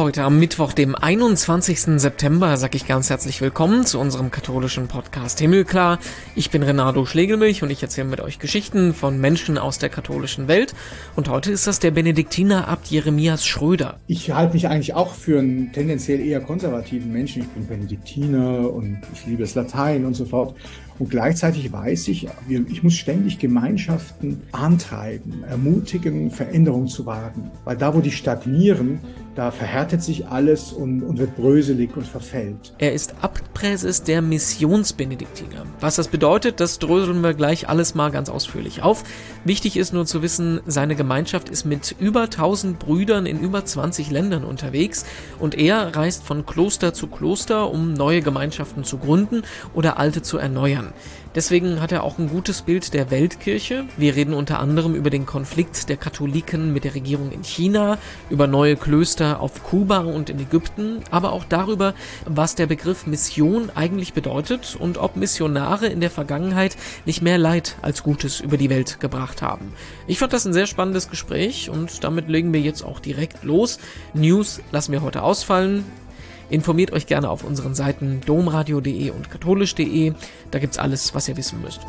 Heute am Mittwoch, dem 21. September, sage ich ganz herzlich willkommen zu unserem katholischen Podcast Himmelklar. Ich bin Renato Schlegelmilch und ich erzähle mit euch Geschichten von Menschen aus der katholischen Welt. Und heute ist das der Benediktiner-Abt Jeremias Schröder. Ich halte mich eigentlich auch für einen tendenziell eher konservativen Menschen. Ich bin Benediktiner und ich liebe das Latein und so fort. Und gleichzeitig weiß ich, ich muss ständig Gemeinschaften antreiben, ermutigen, Veränderungen zu wagen. Weil da, wo die stagnieren, da verhärtet sich alles und wird bröselig und verfällt. Er ist Abtpräses der Missionsbenediktiner. Was das bedeutet, das dröseln wir gleich alles mal ganz ausführlich auf. Wichtig ist nur zu wissen, seine Gemeinschaft ist mit über 1000 Brüdern in über 20 Ländern unterwegs und er reist von Kloster zu Kloster, um neue Gemeinschaften zu gründen oder alte zu erneuern. Deswegen hat er auch ein gutes Bild der Weltkirche. Wir reden unter anderem über den Konflikt der Katholiken mit der Regierung in China, über neue Klöster auf Kuba und in Ägypten, aber auch darüber, was der Begriff Mission eigentlich bedeutet und ob Missionare in der Vergangenheit nicht mehr Leid als Gutes über die Welt gebracht haben. Ich fand das ein sehr spannendes Gespräch und damit legen wir jetzt auch direkt los. News lassen wir heute ausfallen. Informiert euch gerne auf unseren Seiten domradio.de und katholisch.de. Da gibt's alles, was ihr wissen müsst.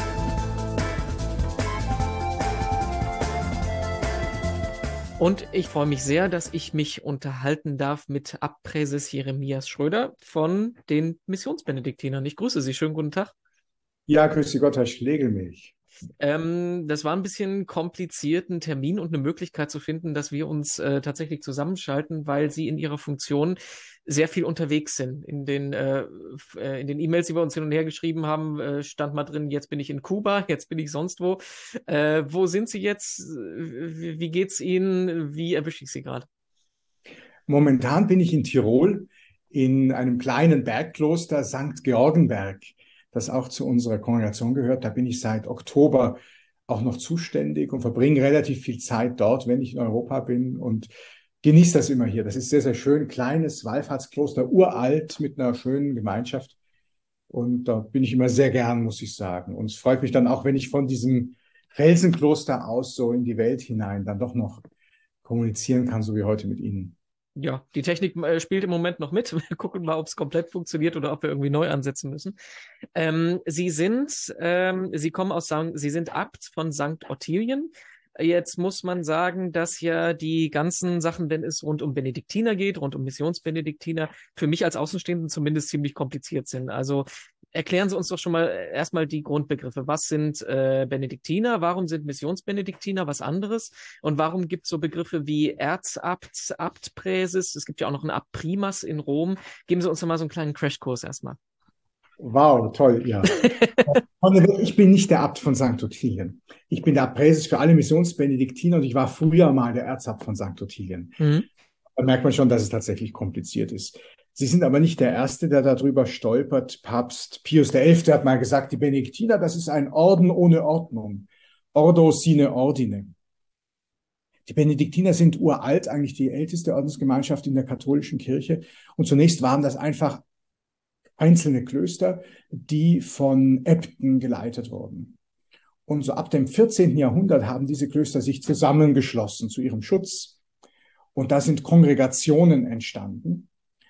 Und ich freue mich sehr, dass ich mich unterhalten darf mit Abtpräses Jeremias Schröder von den Missionsbenediktinern. Ich grüße Sie. Schönen guten Tag. Ja, grüße Gott, Herr Schlegelmilch. Das war ein bisschen kompliziert, einen Termin und eine Möglichkeit zu finden, dass wir uns tatsächlich zusammenschalten, weil Sie in Ihrer Funktion sehr viel unterwegs sind. In den E-Mails, die wir uns hin und her geschrieben haben, stand mal drin, jetzt bin ich in Kuba, jetzt bin ich sonst wo. Wo sind Sie jetzt? Wie geht's Ihnen? Wie erwische ich Sie gerade? Momentan bin ich in Tirol in einem kleinen Bergkloster St. Georgenberg, das auch zu unserer Kongregation gehört. Da bin ich seit Oktober auch noch zuständig und verbringe relativ viel Zeit dort, wenn ich in Europa bin und genieße das immer hier. Das ist sehr, sehr schön. Kleines Wallfahrtskloster, uralt mit einer schönen Gemeinschaft. Und da bin ich immer sehr gern, muss ich sagen. Und es freut mich dann auch, wenn ich von diesem Felsenkloster aus so in die Welt hinein dann doch noch kommunizieren kann, so wie heute mit Ihnen. Ja, die Technik spielt im Moment noch mit. Wir gucken mal, ob es komplett funktioniert oder ob wir irgendwie neu ansetzen müssen. Sie kommen aus Sie sind Abt von St. Ottilien. Jetzt muss man sagen, dass ja die ganzen Sachen, wenn es rund um Benediktiner geht, rund um Missionsbenediktiner, für mich als Außenstehenden zumindest ziemlich kompliziert sind. Also erklären Sie uns doch schon mal erstmal die Grundbegriffe. Was sind Benediktiner? Warum sind Missionsbenediktiner was anderes? Und warum gibt es so Begriffe wie Erzabt, Abtpräses? Es gibt ja auch noch einen Abt Primas in Rom. Geben Sie uns doch mal so einen kleinen Crashkurs erstmal. Wow, toll, ja. Ich bin nicht der Abt von St. Ottilien. Ich bin der Abtpräses für alle Missionsbenediktiner und ich war früher mal der Erzabt von St. Ottilien. Mhm. Da merkt man schon, dass es tatsächlich kompliziert ist. Sie sind aber nicht der Erste, der darüber stolpert. Papst Pius XI. Hat mal gesagt, die Benediktiner, das ist ein Orden ohne Ordnung. Ordo sine ordine. Die Benediktiner sind uralt, eigentlich die älteste Ordensgemeinschaft in der katholischen Kirche. Und zunächst waren das einfach einzelne Klöster, die von Äbten geleitet wurden. Und so ab dem 14. Jahrhundert haben diese Klöster sich zusammengeschlossen zu ihrem Schutz. Und da sind Kongregationen entstanden,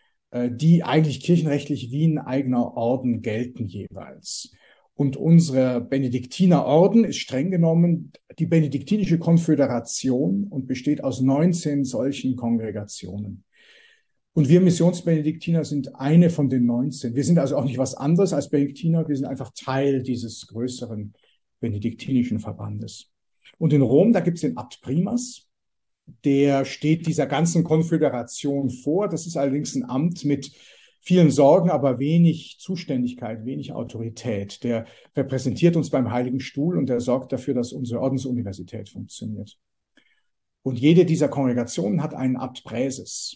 die eigentlich kirchenrechtlich wie ein eigener Orden gelten jeweils. Und unser Benediktinerorden ist streng genommen die Benediktinische Konföderation und besteht aus 19 solchen Kongregationen. Und wir Missionsbenediktiner sind eine von den 19. Wir sind also auch nicht was anderes als Benediktiner, wir sind einfach Teil dieses größeren benediktinischen Verbandes. Und in Rom, da gibt es den Abt Primas, der steht dieser ganzen Konföderation vor. Das ist allerdings ein Amt mit vielen Sorgen, aber wenig Zuständigkeit, wenig Autorität. Der repräsentiert uns beim Heiligen Stuhl und der sorgt dafür, dass unsere Ordensuniversität funktioniert. Und jede dieser Kongregationen hat einen Abtpräses.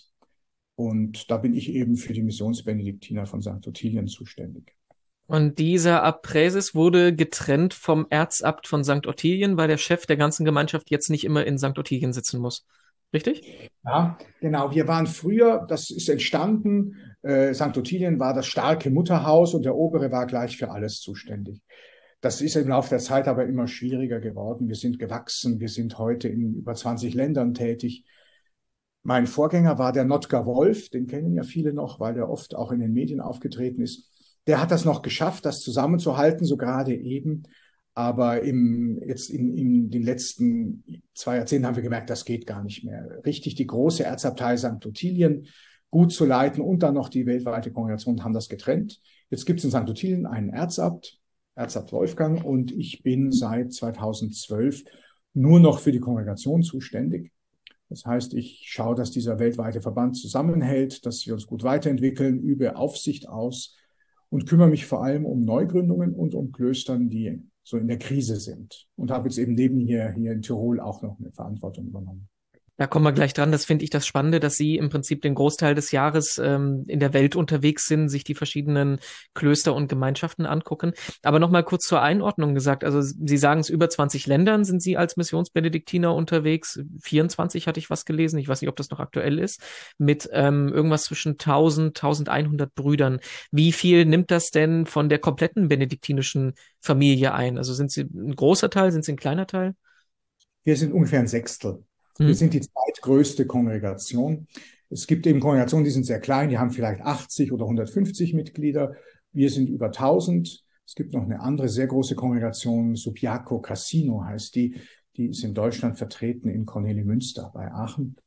Und da bin ich eben für die Missionsbenediktiner von St. Ottilien zuständig. Und dieser Abtpräses wurde getrennt vom Erzabt von St. Ottilien, weil der Chef der ganzen Gemeinschaft jetzt nicht immer in St. Ottilien sitzen muss. Richtig? Ja, genau. Wir waren früher, das ist entstanden, St. Ottilien war das starke Mutterhaus und der Obere war gleich für alles zuständig. Das ist im Laufe der Zeit aber immer schwieriger geworden. Wir sind gewachsen, wir sind heute in über 20 Ländern tätig. Mein Vorgänger war der Notker Wolf, den kennen ja viele noch, weil er oft auch in den Medien aufgetreten ist. Der hat das noch geschafft, das zusammenzuhalten, so gerade eben. Aber jetzt in den letzten 2 Jahrzehnten haben wir gemerkt, das geht gar nicht mehr. Richtig die große Erzabtei St. Ottilien gut zu leiten und dann noch die weltweite Kongregation haben das getrennt. Jetzt gibt es in St. Ottilien einen Erzabt, Erzabt Wolfgang, und ich bin seit 2012 nur noch für die Kongregation zuständig. Das heißt, ich schaue, dass dieser weltweite Verband zusammenhält, dass wir uns gut weiterentwickeln, übe Aufsicht aus und kümmere mich vor allem um Neugründungen und um Klöstern, die so in der Krise sind. Und habe jetzt eben neben hier in Tirol auch noch eine Verantwortung übernommen. Da kommen wir gleich dran. Das finde ich das Spannende, dass Sie im Prinzip den Großteil des Jahres in der Welt unterwegs sind, sich die verschiedenen Klöster und Gemeinschaften angucken. Aber nochmal kurz zur Einordnung gesagt. Also Sie sagen es, über 20 Ländern sind Sie als Missionsbenediktiner unterwegs. 24 hatte ich was gelesen. Ich weiß nicht, ob das noch aktuell ist. Mit irgendwas zwischen 1000, 1100 Brüdern. Wie viel nimmt das denn von der kompletten benediktinischen Familie ein? Also sind Sie ein großer Teil? Sind Sie ein kleiner Teil? Wir sind ungefähr ein Sechstel. Wir Hm. sind die zweitgrößte Kongregation. Es gibt eben Kongregationen, die sind sehr klein, die haben vielleicht 80 oder 150 Mitglieder. Wir sind über 1000. Es gibt noch eine andere sehr große Kongregation, Subiaco Cassino heißt die. Die ist in Deutschland vertreten in Kornelimünster bei Aachen.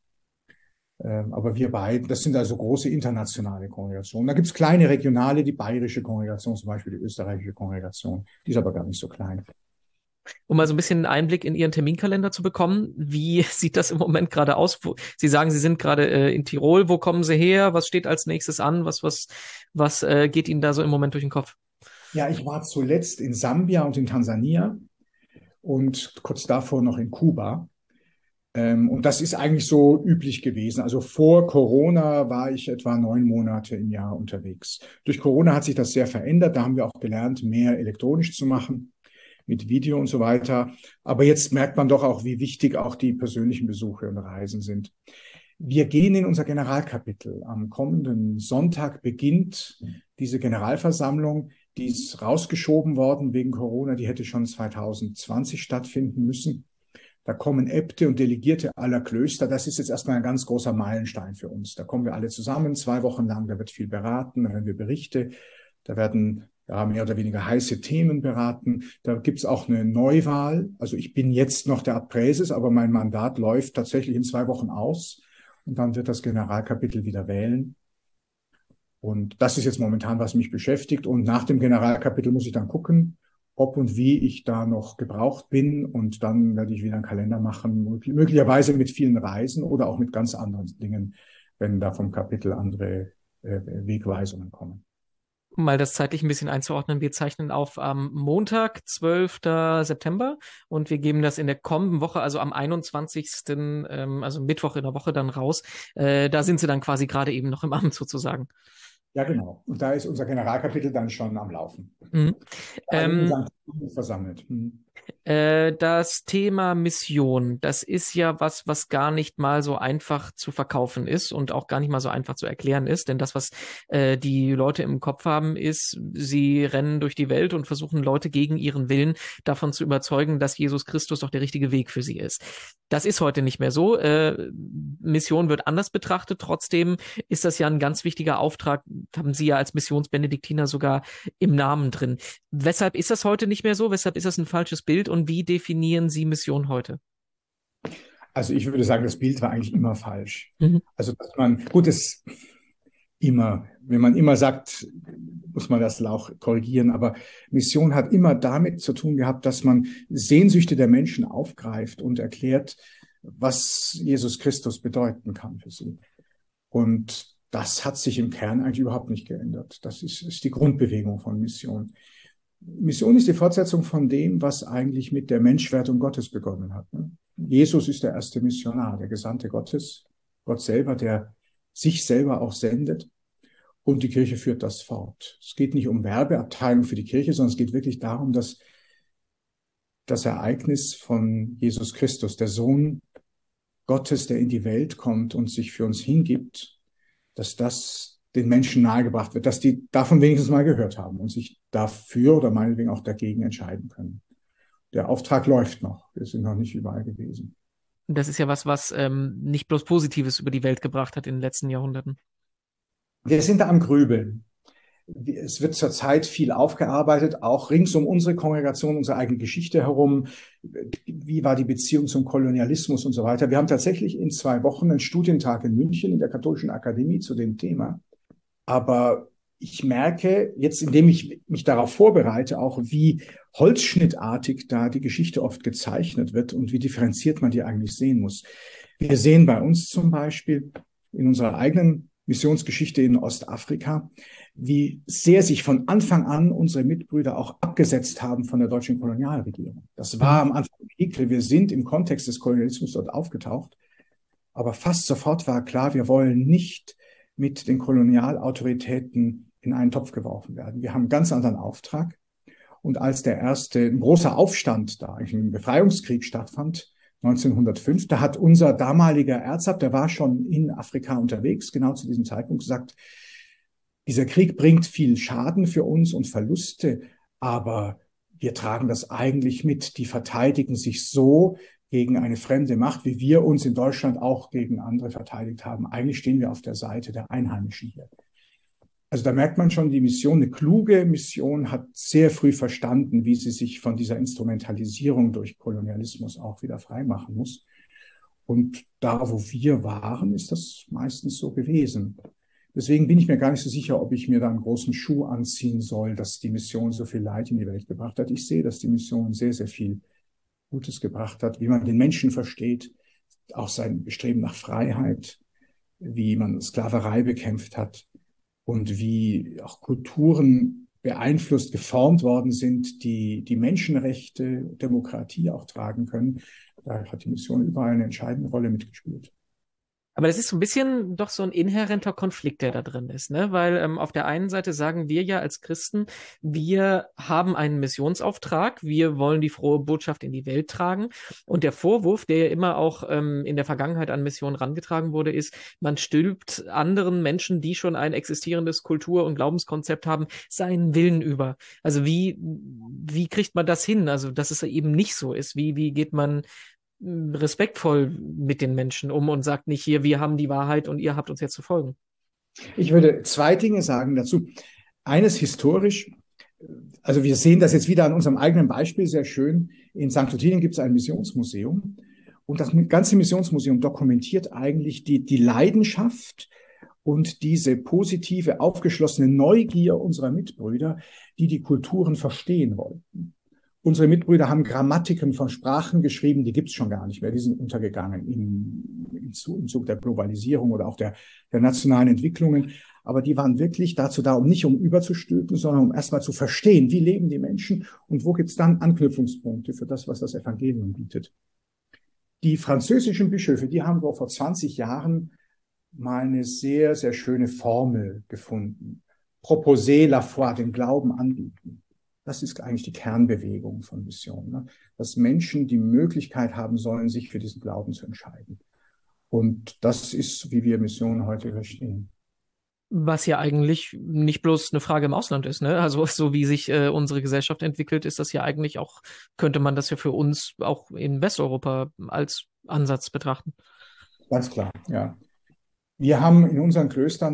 Aber wir beiden, das sind also große internationale Kongregationen. Da gibt es kleine regionale, die bayerische Kongregation, zum Beispiel die österreichische Kongregation. Die ist aber gar nicht so klein. Um mal so ein bisschen einen Einblick in Ihren Terminkalender zu bekommen, wie sieht das im Moment gerade aus? Sie sagen, Sie sind gerade in Tirol. Wo kommen Sie her? Was steht als nächstes an? Was geht Ihnen da so im Moment durch den Kopf? Ja, ich war zuletzt in Sambia und in Tansania und kurz davor noch in Kuba. Und das ist eigentlich so üblich gewesen. Also vor Corona war ich etwa 9 Monate im Jahr unterwegs. Durch Corona hat sich das sehr verändert. Da haben wir auch gelernt, mehr elektronisch zu machen, mit Video und so weiter. Aber jetzt merkt man doch auch, wie wichtig auch die persönlichen Besuche und Reisen sind. Wir gehen in unser Generalkapitel. Am kommenden Sonntag beginnt diese Generalversammlung. Die ist rausgeschoben worden wegen Corona. Die hätte schon 2020 stattfinden müssen. Da kommen Äbte und Delegierte aller Klöster. Das ist jetzt erstmal ein ganz großer Meilenstein für uns. Da kommen wir alle zusammen, 2 Wochen lang. Da wird viel beraten, da hören wir Berichte. Da werden mehr oder weniger heiße Themen beraten. Da gibt es auch eine Neuwahl. Also ich bin jetzt noch der Abpräses, aber mein Mandat läuft tatsächlich in 2 Wochen aus. Und dann wird das Generalkapitel wieder wählen. Und das ist jetzt momentan, was mich beschäftigt. Und nach dem Generalkapitel muss ich dann gucken, ob und wie ich da noch gebraucht bin. Und dann werde ich wieder einen Kalender machen, möglicherweise mit vielen Reisen oder auch mit ganz anderen Dingen, wenn da vom Kapitel andere Wegweisungen kommen. Um mal das zeitlich ein bisschen einzuordnen, wir zeichnen auf am Montag, 12. September, und wir geben das in der kommenden Woche, also am 21., also Mittwoch in der Woche dann raus. Da sind Sie dann quasi gerade eben noch im Amt sozusagen. Ja, genau. Und da ist unser Generalkapitel dann schon am Laufen. Mhm. Alle in St. versammelt. Das Thema Mission, das ist ja was gar nicht mal so einfach zu verkaufen ist und auch gar nicht mal so einfach zu erklären ist. Denn das, was die Leute im Kopf haben, ist, sie rennen durch die Welt und versuchen Leute gegen ihren Willen davon zu überzeugen, dass Jesus Christus doch der richtige Weg für sie ist. Das ist heute nicht mehr so. Mission wird anders betrachtet. Trotzdem ist das ja ein ganz wichtiger Auftrag, haben Sie ja als Missionsbenediktiner sogar im Namen drin. Weshalb ist das heute nicht mehr so? Weshalb ist das ein falsches Bild? Und wie definieren Sie Mission heute? Also ich würde sagen, das Bild war eigentlich immer falsch. Mhm. Also dass man, gut, es immer, wenn man immer sagt, muss man das auch korrigieren, aber Mission hat immer damit zu tun gehabt, dass man Sehnsüchte der Menschen aufgreift und erklärt, was Jesus Christus bedeuten kann für sie. Und das hat sich im Kern eigentlich überhaupt nicht geändert. Das ist die Grundbewegung von Mission. Mission ist die Fortsetzung von dem, was eigentlich mit der Menschwerdung Gottes begonnen hat. Jesus ist der erste Missionar, der Gesandte Gottes, Gott selber, der sich selber auch sendet. Und die Kirche führt das fort. Es geht nicht um Werbeabteilung für die Kirche, sondern es geht wirklich darum, dass das Ereignis von Jesus Christus, der Sohn Gottes, der in die Welt kommt und sich für uns hingibt, dass das den Menschen nahegebracht wird, dass die davon wenigstens mal gehört haben und sich dafür oder meinetwegen auch dagegen entscheiden können. Der Auftrag läuft noch. Wir sind noch nicht überall gewesen. Das ist ja was nicht bloß Positives über die Welt gebracht hat in den letzten Jahrhunderten. Wir sind da am Grübeln. Es wird zurzeit viel aufgearbeitet, auch rings um unsere Kongregation, unsere eigene Geschichte herum. Wie war die Beziehung zum Kolonialismus und so weiter? Wir haben tatsächlich in 2 Wochen einen Studientag in München in der Katholischen Akademie zu dem Thema. Aber ich merke jetzt, indem ich mich darauf vorbereite, auch wie holzschnittartig da die Geschichte oft gezeichnet wird und wie differenziert man die eigentlich sehen muss. Wir sehen bei uns zum Beispiel in unserer eigenen Missionsgeschichte in Ostafrika, wie sehr sich von Anfang an unsere Mitbrüder auch abgesetzt haben von der deutschen Kolonialregierung. Das war am Anfang heikel. Wir sind im Kontext des Kolonialismus dort aufgetaucht. Aber fast sofort war klar, wir wollen nicht mit den Kolonialautoritäten in einen Topf geworfen werden. Wir haben einen ganz anderen Auftrag. Und als ein großer Aufstand da, ein Befreiungskrieg stattfand, 1905, da hat unser damaliger Erzabt, der war schon in Afrika unterwegs, genau zu diesem Zeitpunkt gesagt, dieser Krieg bringt viel Schaden für uns und Verluste, aber wir tragen das eigentlich mit. Die verteidigen sich so gegen eine fremde Macht, wie wir uns in Deutschland auch gegen andere verteidigt haben. Eigentlich stehen wir auf der Seite der Einheimischen hier. Also da merkt man schon, die Mission, eine kluge Mission, hat sehr früh verstanden, wie sie sich von dieser Instrumentalisierung durch Kolonialismus auch wieder freimachen muss. Und da, wo wir waren, ist das meistens so gewesen. Deswegen bin ich mir gar nicht so sicher, ob ich mir da einen großen Schuh anziehen soll, dass die Mission so viel Leid in die Welt gebracht hat. Ich sehe, dass die Mission sehr, sehr viel Gutes gebracht hat, wie man den Menschen versteht, auch sein Bestreben nach Freiheit, wie man Sklaverei bekämpft hat und wie auch Kulturen beeinflusst, geformt worden sind, die Menschenrechte, Demokratie auch tragen können. Da hat die Mission überall eine entscheidende Rolle mitgespielt. Aber das ist so ein bisschen doch so ein inhärenter Konflikt, der da drin ist, ne? Weil auf der einen Seite sagen wir ja als Christen, wir haben einen Missionsauftrag, wir wollen die frohe Botschaft in die Welt tragen. Und der Vorwurf, der ja immer auch in der Vergangenheit an Missionen rangetragen wurde, ist, man stülpt anderen Menschen, die schon ein existierendes Kultur- und Glaubenskonzept haben, seinen Willen über. Also wie kriegt man das hin? Also, dass es eben nicht so ist. Wie geht man respektvoll mit den Menschen um und sagt nicht hier, wir haben die Wahrheit und ihr habt uns jetzt zu folgen? Ich würde 2 Dinge sagen dazu. Eines historisch, also wir sehen das jetzt wieder an unserem eigenen Beispiel sehr schön. In St. Ottilien gibt es ein Missionsmuseum und das ganze Missionsmuseum dokumentiert eigentlich die Leidenschaft und diese positive, aufgeschlossene Neugier unserer Mitbrüder, die Kulturen verstehen wollten. Unsere Mitbrüder haben Grammatiken von Sprachen geschrieben, die gibt es schon gar nicht mehr. Die sind untergegangen im Zug der Globalisierung oder auch der nationalen Entwicklungen. Aber die waren wirklich dazu da, nicht um überzustülpen, sondern um erstmal zu verstehen, wie leben die Menschen und wo gibt es dann Anknüpfungspunkte für das, was das Evangelium bietet. Die französischen Bischöfe, die haben vor 20 Jahren mal eine sehr, sehr schöne Formel gefunden. Proposer la foi, den Glauben anbieten. Das ist eigentlich die Kernbewegung von Mission, ne? Dass Menschen die Möglichkeit haben sollen, sich für diesen Glauben zu entscheiden. Und das ist, wie wir Mission heute verstehen. Was ja eigentlich nicht bloß eine Frage im Ausland ist, ne? Also so wie sich unsere Gesellschaft entwickelt, ist das ja eigentlich auch, könnte man das ja für uns auch in Westeuropa als Ansatz betrachten. Ganz klar, ja. Wir haben in unseren Klöstern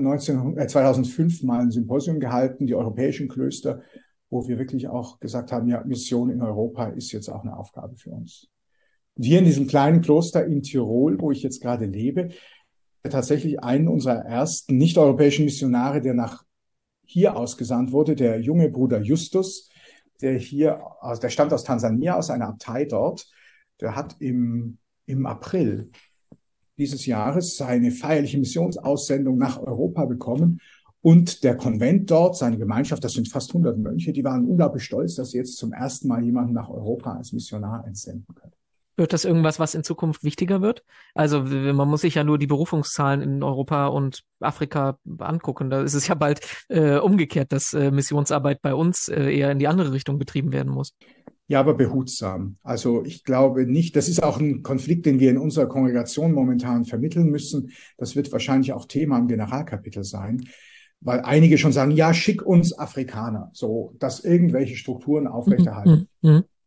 2005 mal ein Symposium gehalten, die europäischen Klöster, wo wir wirklich auch gesagt haben, ja, Mission in Europa ist jetzt auch eine Aufgabe für uns. Und hier in diesem kleinen Kloster in Tirol, wo ich jetzt gerade lebe, tatsächlich einen unserer ersten nicht-europäischen Missionare, der nach hier ausgesandt wurde, der junge Bruder Justus, der stammt aus Tansania, aus einer Abtei dort. Der hat im April dieses Jahres seine feierliche Missionsaussendung nach Europa bekommen. Und der Konvent dort, seine Gemeinschaft, das sind fast 100 Mönche, die waren unglaublich stolz, dass sie jetzt zum ersten Mal jemanden nach Europa als Missionar entsenden können. Wird das irgendwas, was in Zukunft wichtiger wird? Also man muss sich ja nur die Berufungszahlen in Europa und Afrika angucken. Da ist es ja bald umgekehrt, dass Missionsarbeit bei uns eher in die andere Richtung betrieben werden muss. Ja, aber behutsam. Also ich glaube nicht, das ist auch ein Konflikt, den wir in unserer Kongregation momentan vermitteln müssen. Das wird wahrscheinlich auch Thema im Generalkapitel sein, weil einige schon sagen, ja, schick uns Afrikaner, so, dass irgendwelche Strukturen aufrechterhalten.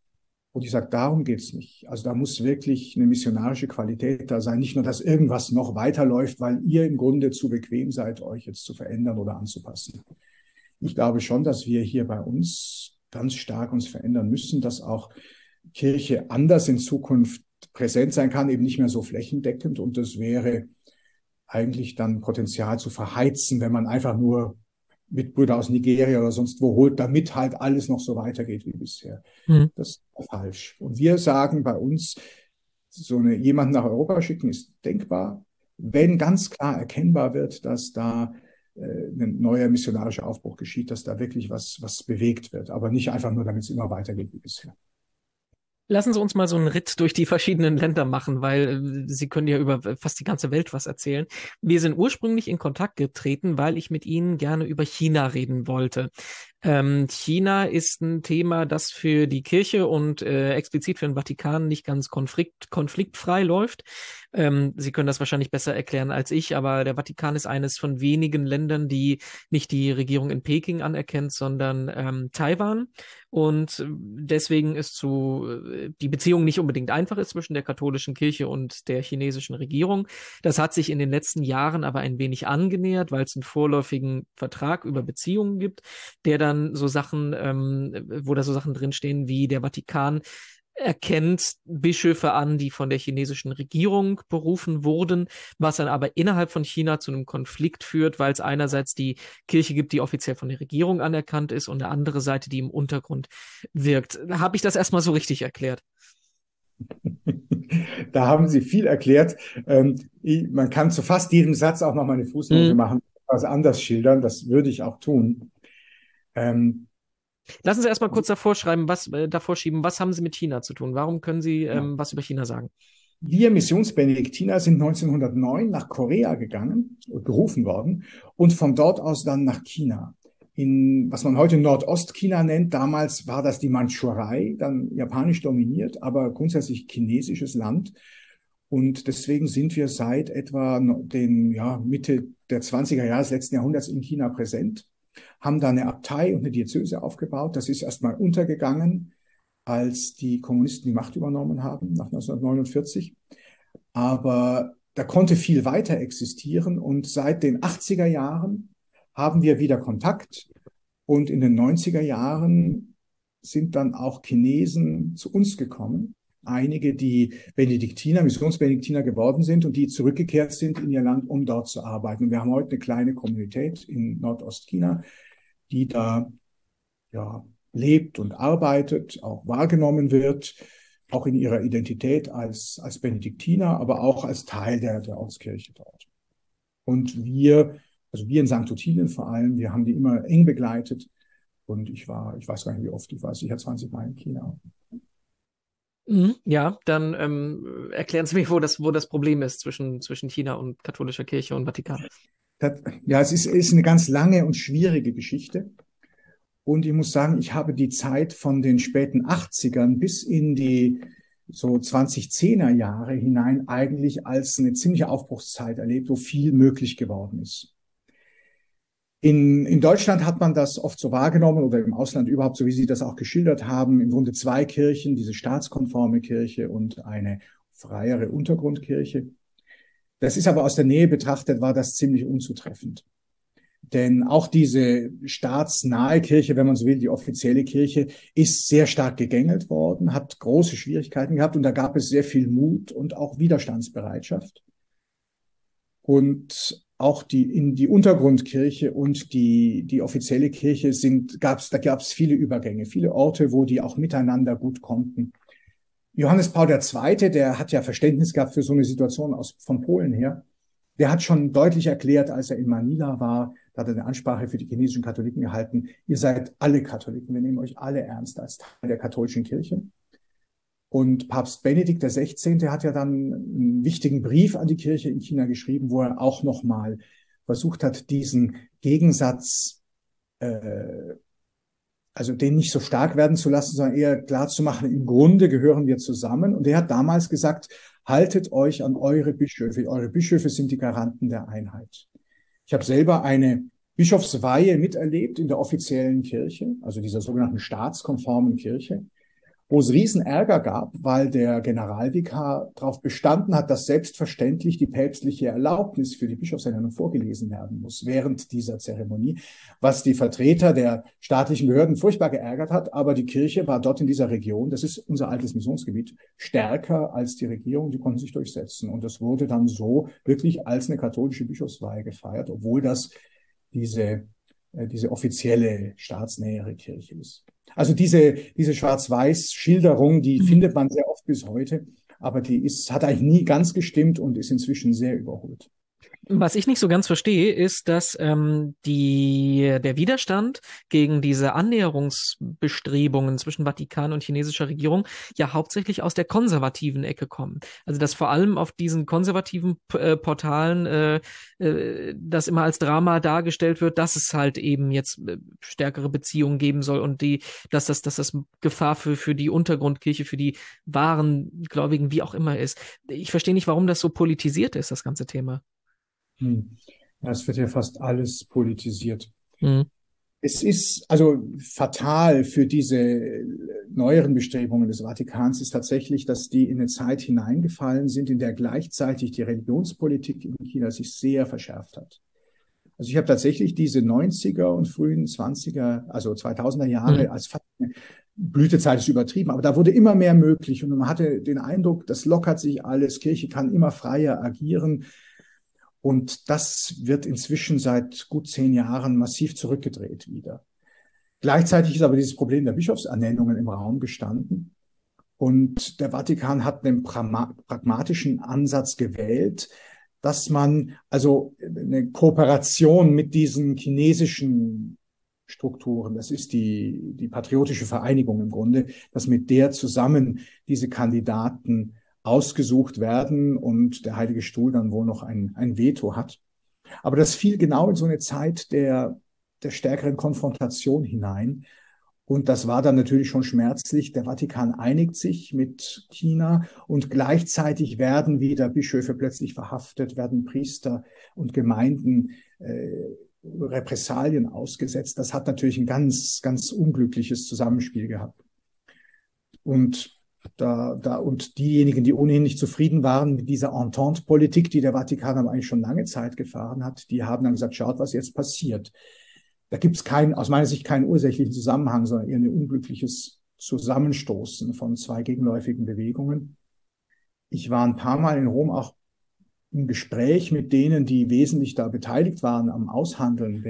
Und ich sage, darum geht's nicht. Also da muss wirklich eine missionarische Qualität da sein. Nicht nur, dass irgendwas noch weiterläuft, weil ihr im Grunde zu bequem seid, euch jetzt zu verändern oder anzupassen. Ich glaube schon, dass wir hier bei uns ganz stark uns verändern müssen, dass auch Kirche anders in Zukunft präsent sein kann, eben nicht mehr so flächendeckend. Und das wäre eigentlich dann Potenzial zu verheizen, wenn man einfach nur Mitbrüder aus Nigeria oder sonst wo holt, damit halt alles noch so weitergeht wie bisher. Mhm. Das ist falsch. Und wir sagen bei uns, jemanden nach Europa schicken ist denkbar, wenn ganz klar erkennbar wird, dass da ein neuer missionarischer Aufbruch geschieht, dass da wirklich was bewegt wird, aber nicht einfach nur, damit es immer weitergeht wie bisher. Lassen Sie uns mal so einen Ritt durch die verschiedenen Länder machen, weil Sie können ja über fast die ganze Welt was erzählen. Wir sind ursprünglich in Kontakt getreten, weil ich mit Ihnen gerne über China reden wollte. China ist ein Thema, das für die Kirche und explizit für den Vatikan nicht ganz konfliktfrei läuft. Sie können das wahrscheinlich besser erklären als ich, aber der Vatikan ist eines von wenigen Ländern, die nicht die Regierung in Peking anerkennt, sondern Taiwan. Und deswegen ist die Beziehung nicht unbedingt einfach ist zwischen der katholischen Kirche und der chinesischen Regierung. Das hat sich in den letzten Jahren aber ein wenig angenähert, weil es einen vorläufigen Vertrag über Beziehungen gibt, der dann wo da so Sachen drinstehen wie der Vatikan erkennt Bischöfe an, die von der chinesischen Regierung berufen wurden, was dann aber innerhalb von China zu einem Konflikt führt, weil es einerseits die Kirche gibt, die offiziell von der Regierung anerkannt ist und eine andere Seite, die im Untergrund wirkt. Habe ich das erstmal so richtig erklärt? Da haben Sie viel erklärt. Man kann zu fast jedem Satz auch noch mal eine Fußnote machen, was anders schildern. Das würde ich auch tun. Lassen Sie erstmal kurz davor schieben, was haben Sie mit China zu tun? Warum können Sie was über China sagen? Wir Missionsbenediktiner sind 1909 nach Korea gegangen, berufen worden und von dort aus dann nach China. Was man heute Nordostchina nennt, damals war das die Mandschurei, dann japanisch dominiert, aber grundsätzlich chinesisches Land. Und deswegen sind wir seit etwa Mitte der 20er Jahre des letzten Jahrhunderts in China präsent, haben da eine Abtei und eine Diözese aufgebaut. Das ist erstmal untergegangen, als die Kommunisten die Macht übernommen haben, nach 1949. Aber da konnte viel weiter existieren. Und seit den 80er Jahren haben wir wieder Kontakt. Und in den 90er Jahren sind dann auch Chinesen zu uns gekommen. Einige, die Missionsbenediktiner geworden sind und die zurückgekehrt sind in ihr Land, um dort zu arbeiten. Und wir haben heute eine kleine Kommunität in Nordostchina, die da lebt und arbeitet, auch wahrgenommen wird, auch in ihrer Identität als Benediktiner, aber auch als Teil der Ortskirche dort. Und wir in St. Ottilien vor allem, wir haben die immer eng begleitet. Und ich weiß gar nicht, wie oft ich war, sicher 20 Mal in China. Ja, dann erklären Sie mir, wo das Problem ist zwischen China und katholischer Kirche und Vatikan. Es ist eine ganz lange und schwierige Geschichte. Und ich muss sagen, ich habe die Zeit von den späten 80ern bis in die so 2010er Jahre hinein eigentlich als eine ziemliche Aufbruchszeit erlebt, wo viel möglich geworden ist. In Deutschland hat man das oft so wahrgenommen oder im Ausland überhaupt, so wie Sie das auch geschildert haben, im Grunde zwei Kirchen, diese staatskonforme Kirche und eine freiere Untergrundkirche. Das ist aber aus der Nähe betrachtet, war das ziemlich unzutreffend. Denn auch diese staatsnahe Kirche, wenn man so will, die offizielle Kirche, ist sehr stark gegängelt worden, hat große Schwierigkeiten gehabt und da gab es sehr viel Mut und auch Widerstandsbereitschaft. Und auch in die Untergrundkirche und die offizielle Kirche gab es viele Übergänge, viele Orte, wo die auch miteinander gut konnten. Johannes Paul II., der hat ja Verständnis gehabt für so eine Situation von Polen her. Der hat schon deutlich erklärt, als er in Manila war, da hat er eine Ansprache für die chinesischen Katholiken gehalten, ihr seid alle Katholiken, wir nehmen euch alle ernst als Teil der katholischen Kirche. Und Papst Benedikt XVI. Hat ja dann einen wichtigen Brief an die Kirche in China geschrieben, wo er auch nochmal versucht hat, diesen Gegensatz, also den nicht so stark werden zu lassen, sondern eher klar zu machen, im Grunde gehören wir zusammen. Und er hat damals gesagt, haltet euch an eure Bischöfe. Eure Bischöfe sind die Garanten der Einheit. Ich habe selber eine Bischofsweihe miterlebt in der offiziellen Kirche, also dieser sogenannten staatskonformen Kirche. wo es Riesenärger gab, weil der Generalvikar darauf bestanden hat, dass selbstverständlich die päpstliche Erlaubnis für die Bischofsernennung vorgelesen werden muss während dieser Zeremonie, was die Vertreter der staatlichen Behörden furchtbar geärgert hat. Aber die Kirche war dort in dieser Region, das ist unser altes Missionsgebiet, stärker als die Regierung, die konnten sich durchsetzen. Und das wurde dann so wirklich als eine katholische Bischofsweihe gefeiert, obwohl das diese offizielle staatsnähere Kirche ist. Also diese Schwarz-Weiß-Schilderung, die findet man sehr oft bis heute, aber hat eigentlich nie ganz gestimmt und ist inzwischen sehr überholt. Was ich nicht so ganz verstehe, ist, dass der Widerstand gegen diese Annäherungsbestrebungen zwischen Vatikan und chinesischer Regierung ja hauptsächlich aus der konservativen Ecke kommen. Also dass vor allem auf diesen konservativen Portalen das immer als Drama dargestellt wird, dass es halt eben jetzt stärkere Beziehungen geben soll und dass das Gefahr für die Untergrundkirche, für die wahren Gläubigen, wie auch immer ist. Ich verstehe nicht, warum das so politisiert ist, das ganze Thema. Ja, es wird ja fast alles politisiert. Hm. Es ist also fatal für diese neueren Bestrebungen des Vatikans ist tatsächlich, dass die in eine Zeit hineingefallen sind, in der gleichzeitig die Religionspolitik in China sich sehr verschärft hat. Also ich habe tatsächlich diese 90er und frühen 20er, also 2000er Jahre als Blütezeit ist übertrieben, aber da wurde immer mehr möglich und man hatte den Eindruck, das lockert sich alles, Kirche kann immer freier agieren. Und das wird inzwischen seit gut 10 Jahren massiv zurückgedreht wieder. Gleichzeitig ist aber dieses Problem der Bischofsernennungen im Raum gestanden. Und der Vatikan hat einen pragmatischen Ansatz gewählt, dass man also eine Kooperation mit diesen chinesischen Strukturen, das ist die Patriotische Vereinigung im Grunde, dass mit der zusammen diese Kandidaten ausgesucht werden und der Heilige Stuhl dann wohl noch ein Veto hat. Aber das fiel genau in so eine Zeit der stärkeren Konfrontation hinein. Und das war dann natürlich schon schmerzlich. Der Vatikan einigt sich mit China und gleichzeitig werden wieder Bischöfe plötzlich verhaftet, werden Priester und Gemeinden Repressalien ausgesetzt. Das hat natürlich ein ganz, ganz unglückliches Zusammenspiel gehabt. Und diejenigen, die ohnehin nicht zufrieden waren mit dieser Entente-Politik, die der Vatikan aber eigentlich schon lange Zeit gefahren hat, die haben dann gesagt, schaut, was jetzt passiert. Da gibt es aus meiner Sicht keinen ursächlichen Zusammenhang, sondern eher ein unglückliches Zusammenstoßen von zwei gegenläufigen Bewegungen. Ich war ein paar Mal in Rom auch im Gespräch mit denen, die wesentlich da beteiligt waren am Aushandeln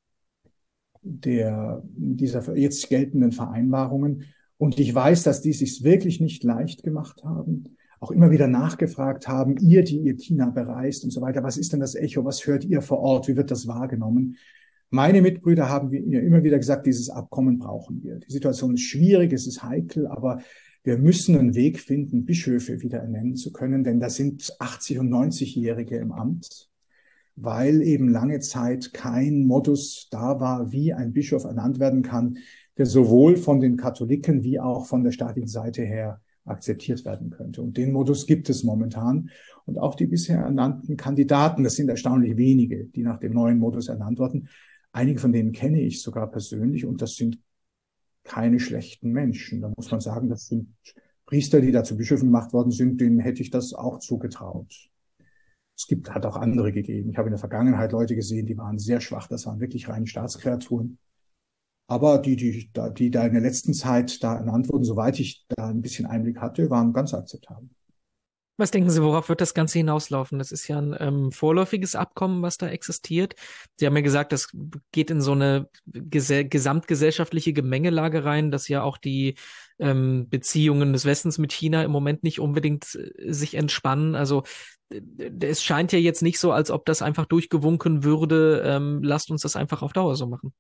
dieser jetzt geltenden Vereinbarungen. Und ich weiß, dass die sich wirklich nicht leicht gemacht haben, auch immer wieder nachgefragt haben, die ihr China bereist und so weiter. Was ist denn das Echo? Was hört ihr vor Ort? Wie wird das wahrgenommen? Meine Mitbrüder haben mir immer wieder gesagt, dieses Abkommen brauchen wir. Die Situation ist schwierig, es ist heikel, aber wir müssen einen Weg finden, Bischöfe wieder ernennen zu können, denn da sind 80- und 90-Jährige im Amt, weil eben lange Zeit kein Modus da war, wie ein Bischof ernannt werden kann, der sowohl von den Katholiken wie auch von der staatlichen Seite her akzeptiert werden könnte. Und den Modus gibt es momentan. Und auch die bisher ernannten Kandidaten, das sind erstaunlich wenige, die nach dem neuen Modus ernannt wurden. Einige von denen kenne ich sogar persönlich und das sind keine schlechten Menschen. Da muss man sagen, das sind Priester, die da zu Bischöfen gemacht worden sind, denen hätte ich das auch zugetraut. Hat auch andere gegeben. Ich habe in der Vergangenheit Leute gesehen, die waren sehr schwach. Das waren wirklich reine Staatskreaturen. Aber die da in der letzten Zeit da ernannt wurden, soweit ich da ein bisschen Einblick hatte, waren ganz akzeptabel. Was denken Sie, worauf wird das Ganze hinauslaufen? Das ist ja ein vorläufiges Abkommen, was da existiert. Sie haben ja gesagt, das geht in so eine gesamtgesellschaftliche Gemengelage rein, dass ja auch die Beziehungen des Westens mit China im Moment nicht unbedingt sich entspannen. Also es scheint ja jetzt nicht so, als ob das einfach durchgewunken würde. Lasst uns das einfach auf Dauer so machen.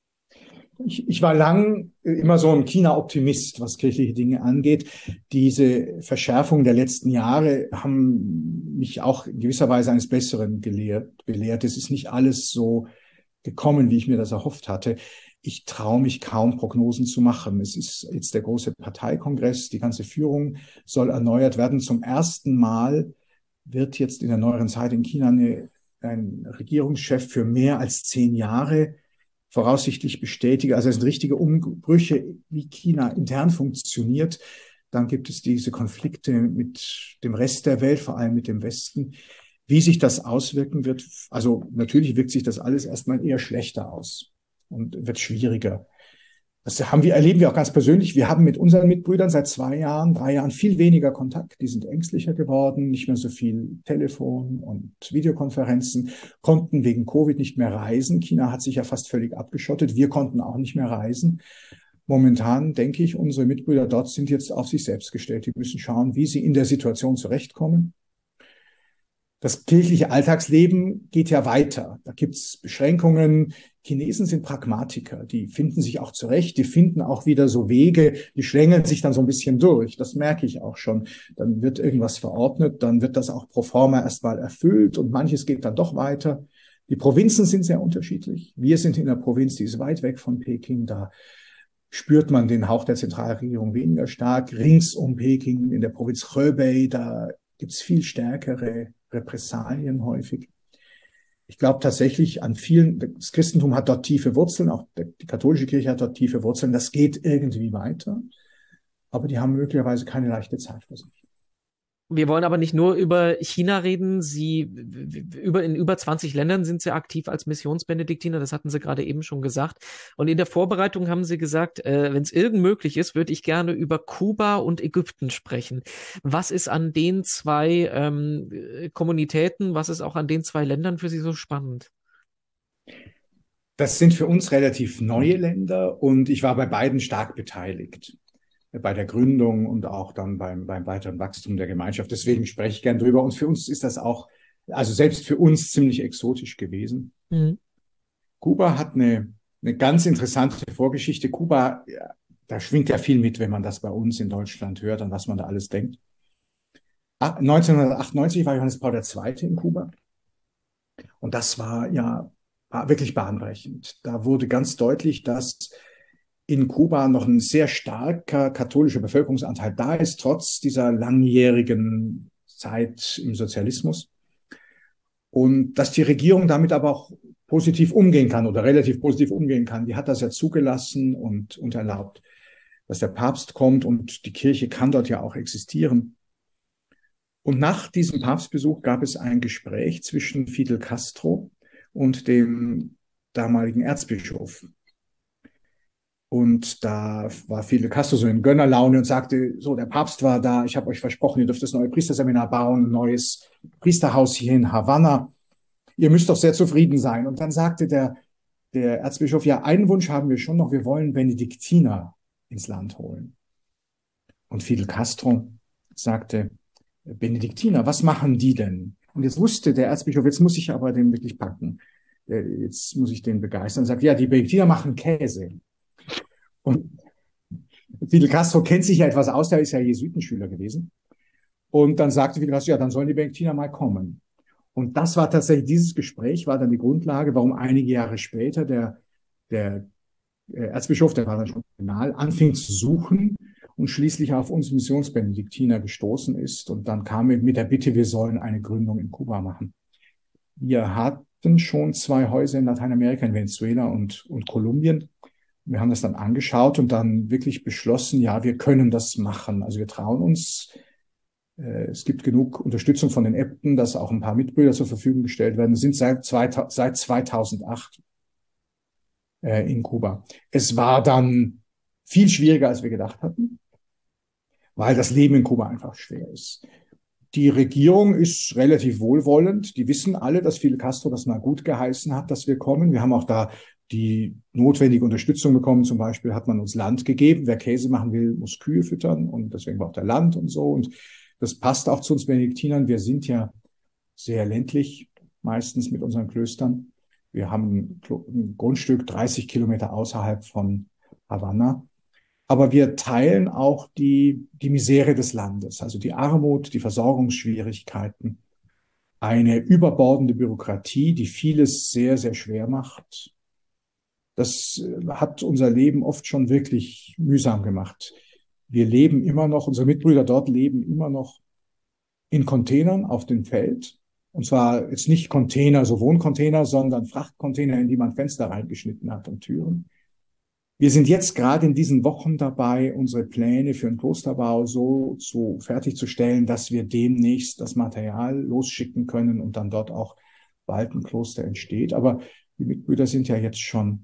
Ich war lang immer so ein China-Optimist, was kirchliche Dinge angeht. Diese Verschärfungen der letzten Jahre haben mich auch in gewisser Weise eines Besseren belehrt. Es ist nicht alles so gekommen, wie ich mir das erhofft hatte. Ich traue mich kaum, Prognosen zu machen. Es ist jetzt der große Parteikongress, die ganze Führung soll erneuert werden. Zum ersten Mal wird jetzt in der neueren Zeit in China ein Regierungschef für mehr als 10 Jahre voraussichtlich bestätige, also es sind richtige Umbrüche, wie China intern funktioniert. Dann gibt es diese Konflikte mit dem Rest der Welt, vor allem mit dem Westen. Wie sich das auswirken wird, also natürlich wirkt sich das alles erstmal eher schlechter aus und wird schwieriger. Erleben wir auch ganz persönlich. Wir haben mit unseren Mitbrüdern seit 2 Jahren, 3 Jahren viel weniger Kontakt. Die sind ängstlicher geworden, nicht mehr so viel Telefon und Videokonferenzen, konnten wegen Covid nicht mehr reisen. China hat sich ja fast völlig abgeschottet. Wir konnten auch nicht mehr reisen. Momentan denke ich, unsere Mitbrüder dort sind jetzt auf sich selbst gestellt. Die müssen schauen, wie sie in der Situation zurechtkommen. Das kirchliche Alltagsleben geht ja weiter. Da gibt es Beschränkungen. Chinesen sind Pragmatiker. Die finden sich auch zurecht. Die finden auch wieder so Wege. Die schlängeln sich dann so ein bisschen durch. Das merke ich auch schon. Dann wird irgendwas verordnet. Dann wird das auch pro forma erstmal erfüllt. Und manches geht dann doch weiter. Die Provinzen sind sehr unterschiedlich. Wir sind in der Provinz, die ist weit weg von Peking. Da spürt man den Hauch der Zentralregierung weniger stark. Rings um Peking in der Provinz Hebei, da gibt es viel stärkere Repressalien häufig. Ich glaube tatsächlich an vielen, das Christentum hat dort tiefe Wurzeln, auch die katholische Kirche hat dort tiefe Wurzeln. Das geht irgendwie weiter, aber die haben möglicherweise keine leichte Zeit vor sich. Wir wollen aber nicht nur über China reden. In über 20 Ländern sind Sie aktiv als Missionsbenediktiner. Das hatten Sie gerade eben schon gesagt. Und in der Vorbereitung haben Sie gesagt, wenn es irgend möglich ist, würde ich gerne über Kuba und Ägypten sprechen. Was ist an den zwei Kommunitäten, was ist auch an den zwei Ländern für Sie so spannend? Das sind für uns relativ neue Länder und ich war bei beiden stark beteiligt. Bei der Gründung und auch dann beim weiteren Wachstum der Gemeinschaft. Deswegen spreche ich gern drüber. Und für uns ist das auch, also selbst für uns ziemlich exotisch gewesen. Mhm. Kuba hat eine ganz interessante Vorgeschichte. Kuba, ja, da schwingt ja viel mit, wenn man das bei uns in Deutschland hört, an was man da alles denkt. 1998 war Johannes Paul II. In Kuba. Und das war wirklich bahnbrechend. Da wurde ganz deutlich, dass in Kuba noch ein sehr starker katholischer Bevölkerungsanteil da ist, trotz dieser langjährigen Zeit im Sozialismus. Und dass die Regierung damit aber auch positiv umgehen kann oder relativ positiv umgehen kann. Die hat das ja zugelassen und erlaubt, dass der Papst kommt und die Kirche kann dort ja auch existieren. Und nach diesem Papstbesuch gab es ein Gespräch zwischen Fidel Castro und dem damaligen Erzbischof. Und da war Fidel Castro so in Gönnerlaune und sagte, so, der Papst war da, ich habe euch versprochen, ihr dürft das neue Priesterseminar bauen, ein neues Priesterhaus hier in Havanna. Ihr müsst doch sehr zufrieden sein. Und dann sagte der Erzbischof, ja, einen Wunsch haben wir schon noch, wir wollen Benediktiner ins Land holen. Und Fidel Castro sagte, Benediktiner, was machen die denn? Und jetzt wusste der Erzbischof, jetzt muss ich aber den wirklich packen. Jetzt muss ich den begeistern. Und sagt, ja, die Benediktiner machen Käse. Und Fidel Castro kennt sich ja etwas aus, der ist ja Jesuitenschüler gewesen. Und dann sagte Fidel Castro, ja, dann sollen die Benediktiner mal kommen. Und das war tatsächlich, dieses Gespräch war dann die Grundlage, warum einige Jahre später der Erzbischof, der war dann schon Kardinal, anfing zu suchen und schließlich auf uns Missionsbenediktiner gestoßen ist. Und dann kam er mit der Bitte, wir sollen eine Gründung in Kuba machen. Wir hatten schon 2 Häuser in Lateinamerika, in Venezuela und Kolumbien. Wir haben das dann angeschaut und dann wirklich beschlossen, ja, wir können das machen. Also wir trauen uns. Es gibt genug Unterstützung von den Äbten, dass auch ein paar Mitbrüder zur Verfügung gestellt werden. Wir sind seit 2008 in Kuba. Es war dann viel schwieriger, als wir gedacht hatten, weil das Leben in Kuba einfach schwer ist. Die Regierung ist relativ wohlwollend. Die wissen alle, dass Fidel Castro das mal gut geheißen hat, dass wir kommen. Wir haben auch da die notwendige Unterstützung bekommen. Zum Beispiel hat man uns Land gegeben. Wer Käse machen will, muss Kühe füttern und deswegen braucht er Land und so. Und das passt auch zu uns Benediktinern. Wir sind ja sehr ländlich, meistens mit unseren Klöstern. Wir haben ein Grundstück 30 Kilometer außerhalb von Havanna. Aber wir teilen auch die Misere des Landes, also die Armut, die Versorgungsschwierigkeiten, eine überbordende Bürokratie, die vieles sehr, sehr schwer macht. Das hat unser Leben oft schon wirklich mühsam gemacht. Wir leben immer noch, unsere Mitbrüder dort leben immer noch in Containern auf dem Feld. Und zwar jetzt nicht Container, so Wohncontainer, sondern Frachtcontainer, in die man Fenster reingeschnitten hat und Türen. Wir sind jetzt gerade in diesen Wochen dabei, unsere Pläne für den Klosterbau so fertigzustellen, dass wir demnächst das Material losschicken können und dann dort auch bald ein Kloster entsteht. Aber die Mitbrüder sind ja jetzt schon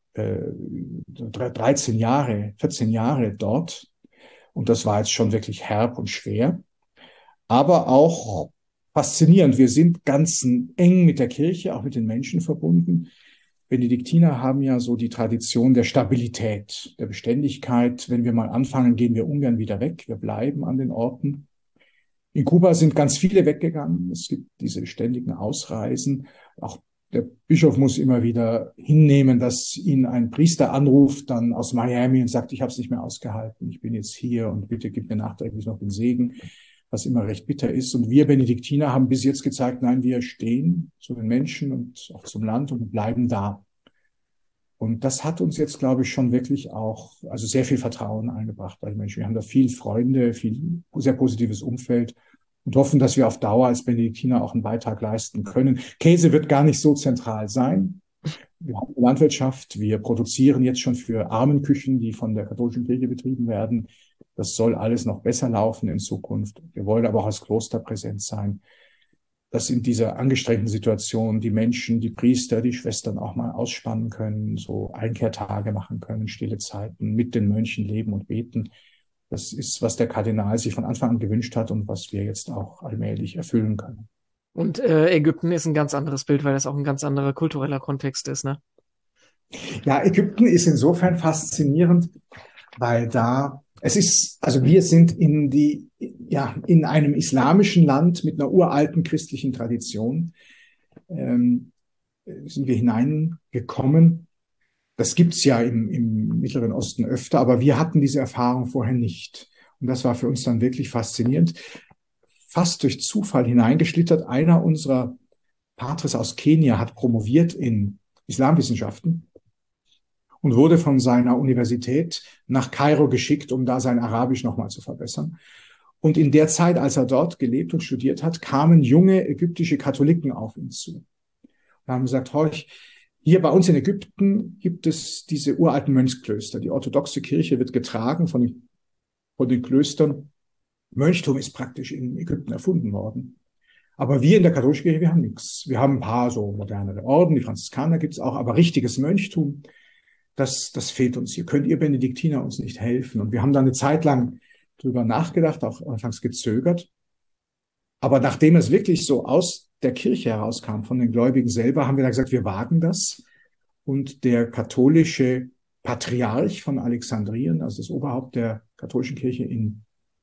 13 Jahre, 14 Jahre dort. Und das war jetzt schon wirklich herb und schwer. Aber auch faszinierend. Wir sind ganz eng mit der Kirche, auch mit den Menschen verbunden. Benediktiner haben ja so die Tradition der Stabilität, der Beständigkeit. Wenn wir mal anfangen, gehen wir ungern wieder weg. Wir bleiben an den Orten. In Kuba sind ganz viele weggegangen. Es gibt diese ständigen Ausreisen. Auch der Bischof muss immer wieder hinnehmen, dass ihn ein Priester anruft, dann aus Miami und sagt, ich habe es nicht mehr ausgehalten, ich bin jetzt hier und bitte gib mir nachträglich noch den Segen, was immer recht bitter ist. Und wir Benediktiner haben bis jetzt gezeigt, nein, wir stehen zu den Menschen und auch zum Land und bleiben da. Und das hat uns jetzt, glaube ich, schon wirklich auch, also sehr viel Vertrauen eingebracht bei den Menschen. Wir haben da viel Freunde, viel sehr positives Umfeld und hoffen, dass wir auf Dauer als Benediktiner auch einen Beitrag leisten können. Käse wird gar nicht so zentral sein. Wir haben eine Landwirtschaft, wir produzieren jetzt schon für Armenküchen, die von der katholischen Kirche betrieben werden. Das soll alles noch besser laufen in Zukunft. Wir wollen aber auch als Kloster präsent sein, dass in dieser angestrengten Situation die Menschen, die Priester, die Schwestern auch mal ausspannen können, so Einkehrtage machen können, stille Zeiten, mit den Mönchen leben und beten. Das ist, was der Kardinal sich von Anfang an gewünscht hat und was wir jetzt auch allmählich erfüllen können. Und Ägypten ist ein ganz anderes Bild, weil das auch ein ganz anderer kultureller Kontext ist, ne? Ja, Ägypten ist insofern faszinierend, weil es ist, also wir sind in einem islamischen Land mit einer uralten christlichen Tradition, sind wir hineingekommen. Das gibt's ja im Mittleren Osten öfter, aber wir hatten diese Erfahrung vorher nicht. Und das war für uns dann wirklich faszinierend. Fast durch Zufall hineingeschlittert. Einer unserer Patres aus Kenia hat promoviert in Islamwissenschaften und wurde von seiner Universität nach Kairo geschickt, um da sein Arabisch nochmal zu verbessern. Und in der Zeit, als er dort gelebt und studiert hat, kamen junge ägyptische Katholiken auf ihn zu und haben gesagt, horch, hier bei uns in Ägypten gibt es diese uralten Mönchsklöster. Die orthodoxe Kirche wird getragen von den Klöstern. Mönchtum ist praktisch in Ägypten erfunden worden. Aber wir in der katholischen Kirche, wir haben nichts. Wir haben ein paar so modernere Orden, die Franziskaner gibt es auch, aber richtiges Mönchtum, das fehlt uns. Hier könnt ihr Benediktiner uns nicht helfen. Und wir haben dann eine Zeit lang drüber nachgedacht, auch anfangs gezögert. Aber nachdem es wirklich so aus der Kirche herauskam, von den Gläubigen selber, haben wir dann gesagt, wir wagen das. Und der katholische Patriarch von Alexandrien, also das Oberhaupt der katholischen Kirche in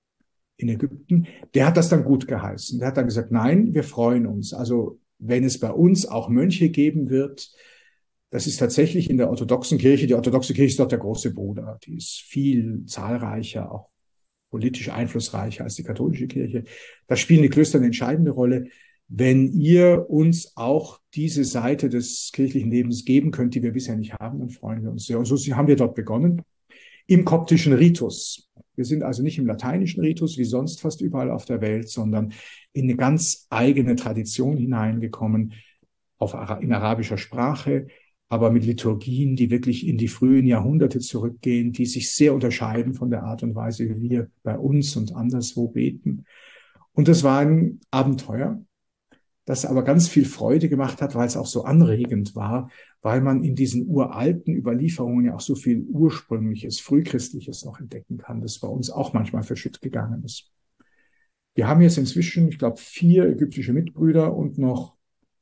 Ägypten, der hat das dann gut geheißen. Der hat dann gesagt, nein, wir freuen uns. Also wenn es bei uns auch Mönche geben wird, das ist tatsächlich in der orthodoxen Kirche, die orthodoxe Kirche ist dort der große Bruder, die ist viel zahlreicher, auch politisch einflussreicher als die katholische Kirche. Da spielen die Klöster eine entscheidende Rolle. Wenn ihr uns auch diese Seite des kirchlichen Lebens geben könnt, die wir bisher nicht haben, dann freuen wir uns sehr. Und so haben wir dort begonnen, im koptischen Ritus. Wir sind also nicht im lateinischen Ritus, wie sonst fast überall auf der Welt, sondern in eine ganz eigene Tradition hineingekommen, in arabischer Sprache, aber mit Liturgien, die wirklich in die frühen Jahrhunderte zurückgehen, die sich sehr unterscheiden von der Art und Weise, wie wir bei uns und anderswo beten. Und das war ein Abenteuer, das aber ganz viel Freude gemacht hat, weil es auch so anregend war, weil man in diesen uralten Überlieferungen ja auch so viel Ursprüngliches, Frühchristliches noch entdecken kann, das bei uns auch manchmal verschütt gegangen ist. Wir haben jetzt inzwischen, ich glaube, 4 ägyptische Mitbrüder und noch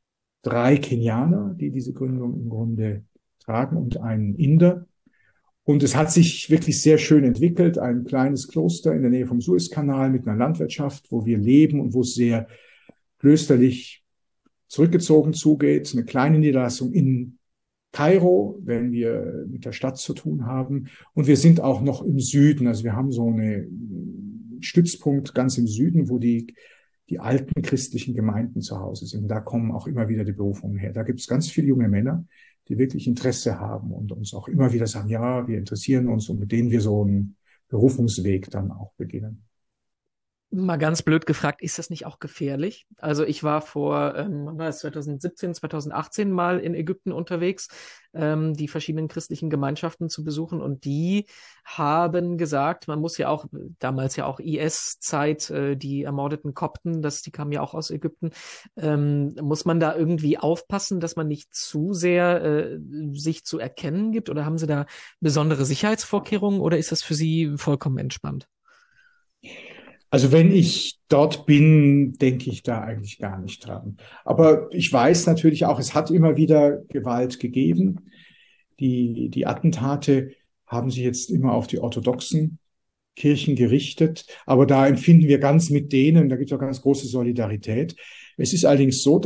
3 Kenianer, die diese Gründung im Grunde tragen und einen Inder. Und es hat sich wirklich sehr schön entwickelt, ein kleines Kloster in der Nähe vom Suezkanal mit einer Landwirtschaft, wo wir leben und wo es sehr klösterlich zurückgezogen zugeht. Eine kleine Niederlassung in Kairo, wenn wir mit der Stadt zu tun haben. Und wir sind auch noch im Süden. Also wir haben so einen Stützpunkt ganz im Süden, wo die alten christlichen Gemeinden zu Hause sind. Da kommen auch immer wieder die Berufungen her. Da gibt es ganz viele junge Männer, die wirklich Interesse haben und uns auch immer wieder sagen, ja, wir interessieren uns und mit denen wir so einen Berufungsweg dann auch beginnen. Mal ganz blöd gefragt, ist das nicht auch gefährlich? Also ich war vor, wann war das, 2017, 2018 mal in Ägypten unterwegs, die verschiedenen christlichen Gemeinschaften zu besuchen und die haben gesagt, man muss ja auch, damals ja auch IS-Zeit, die ermordeten Kopten, die kamen ja auch aus Ägypten, muss man da irgendwie aufpassen, dass man nicht zu sehr sich zu erkennen gibt, oder haben Sie da besondere Sicherheitsvorkehrungen, oder ist das für Sie vollkommen entspannt? Also wenn ich dort bin, denke ich da eigentlich gar nicht dran. Aber ich weiß natürlich auch, es hat immer wieder Gewalt gegeben. Die Attentate haben sich jetzt immer auf die orthodoxen Kirchen gerichtet. Aber da empfinden wir ganz mit denen, da gibt es auch ganz große Solidarität. Es ist allerdings so,